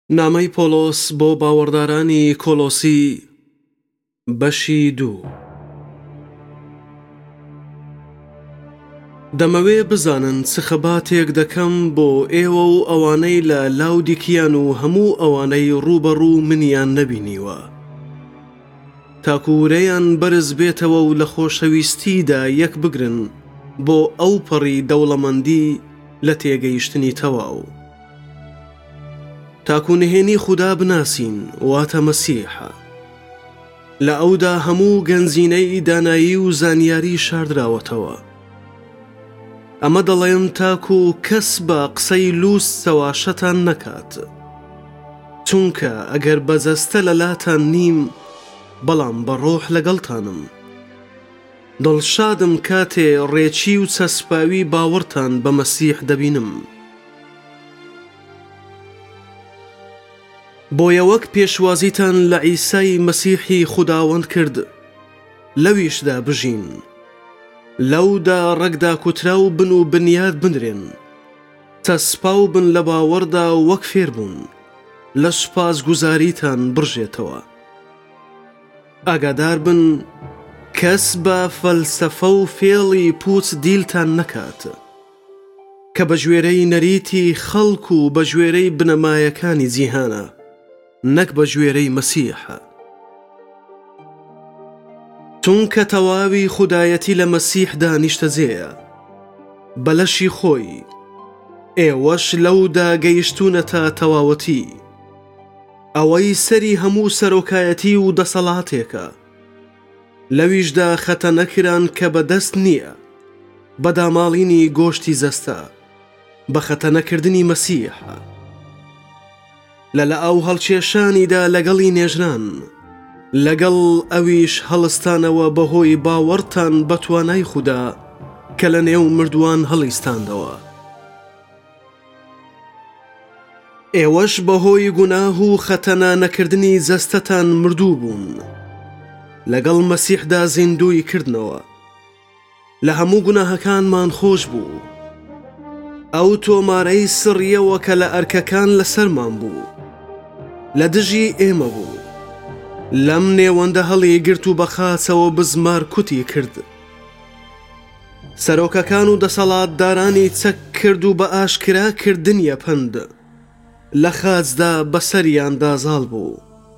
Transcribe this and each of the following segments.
نامەی پۆلۆس بۆ باوەڕدارانی کۆلۆسی بەشی 2. دەمەوێ بزانن چ خەباتێک دەکەم بۆ ئێوە و ئەوانەی لە لاودیکیان و هەموو ئەوانەی ڕوبەڕوو منیان نەبینیوە، تاکوورەیان بەرز بێتەوە و لە خۆشەویستیدا یەک بگرن بۆ ئەو پەڕی دەوڵەمەندی لە تێگەیشتنی تەواو، تاکو نهێنی خوددا بناسین، واتە مەسیحە. لە ئەودا هەموو گەنجینەی دانایی و زانیاری شاردراوەتەوە. ئەمە دەڵێن تاکو کەس بە قسەی لووسەوە شەتان نەکات، چونکە ئەگەر بەجەستە لەلاتان نیم، بەڵام بە ڕۆح لەگەڵتانم. دڵشادم کاتێ ڕێچی و چەسپاوی باوەڕتان بە مەسیح دەبینم. بۆیە وەک پێشوازیتان لە عیسای مەسیحی خوداوەند کرد، لەویشدا بژین، لەودا ڕێکدا کوتراو بن و بنیاد بنرێن، چەسپاو بن لە باوەڕدا وەک فێر بوون، لە سوپاسگوزاریتان بڕژێتەوە. ئاگادار بن کەس بە فەلسەفە و فێڵی پوچ دیلتان نەکات، کە بە ژوێرەی نەریتی خەڵک و بە ژوێرەی بنەمایەکانی جیهانە، نەک بە ژوێرەی مەسیحە. چونکە تەواوی خودایەتی لە مەسیحدا نیشتەجێیە بەلەشی خۆی، ئێوەش لەودا گەیشتونەتە تەواوەتی. ئەوەی سەری هەموو سەرۆکایەتی و دەسەڵاتێکە، لەویشدا خەتە نەکران کە بەدەست نییە بە داماڵینی گۆشتی زەستە، بە خەتە نەکردنی مەسیحە. لە ئەو هەڵکێشانیدا لەگەڵی نێژران، لەگەڵ ئەویش هەڵستانەوە بەهۆی باوەڕتان بە توانای خوددا کە لە نێو مردووان هەڵیستاندەوە. ئێوەش بەهۆی گوناه و خەتەنا نەکردنی جەستەتان مردوو بوون، لەگەڵ مەسیحدا زیندووی کردنەوە. لە هەموو گوناهەکانمان خۆش بوو، ئەو تۆمارەی سڕیەوە کە لە ئەرکەکان لەسەرمان بوو، لە دژی ئێمە بوو، لەم نێوەندە هەڵی گرت و بەخاچەوە بزمار کوتی کرد. سەرۆکەکان و دەسەڵاتدارانی چەک کرد و بە ئاشکرا کردنیە پند، لە خاچدا بەسەریان دازاڵ بوو.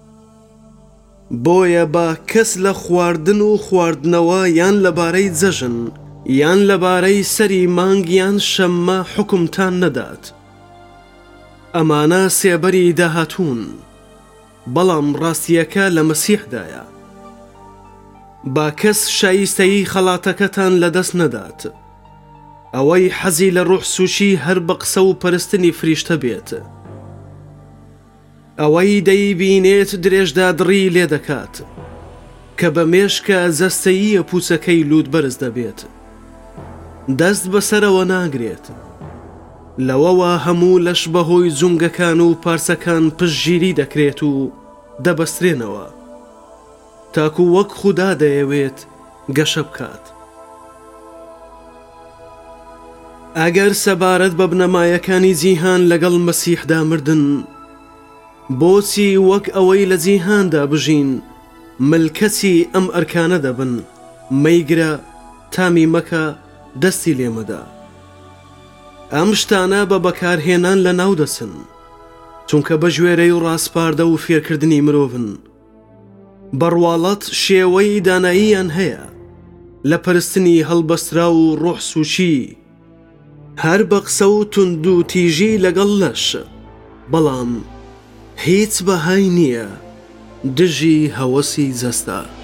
بۆیە با کەس لە خواردن و خواردنەوە یان لەبارەی جەژن یان لەبارەی سەری مانگ یان شەممە حکومتان نەدات. ئەمانە سێبەری داهاتوون، بەڵام ڕاستیەکە لە مەسیحدایە. با کەس شایستەیی خەڵاتەکەتان لەدەست نەدات، ئەوەی حەزی لە ڕوح سوشی هەر بە قسە و پەرستنی فریشتە بێت، ئەوەی دەیبینێت درێژدا دڕی لێ دەکات، کە بە مێشکە جەستەییە پوچەکەی لوود بەرز دەبێت، دەست بەسەرەوە ناگرێت. لەوەوە هەموو لەش بەهۆی جونگەکان و پارسەکان پشتگیری دەکرێت و دەبەسترێنەوە، تاکو وەک خوددا دەیەوێت گەشە بکات. ئەگەر سەبارەت بە بنەمایەکانی جیهان لەگەڵ مەسیحدا مردن، بۆچی وەک ئەوەی لە جیهاندا بژین ملکەتی ئەم ئەرکانە دەبن؟ مەیگرە، تامی مەکە، دەستی لێمەدا. ئەم شتانە بە بەکارهێنان لە ناو دەچن، چونکە بە ژوێرەی و ڕاستپاردە و فێرکردنی مرۆڤن. بەڕواڵەت شێوەی داناییان هەیە لە پەرستنی هەڵبەسترا و ڕۆح سوشی، هەر بە قسە و تند و تیژی لەگەڵ لەش، بەڵام هیچ بەهای نییە دژی هەوەسی جەستە.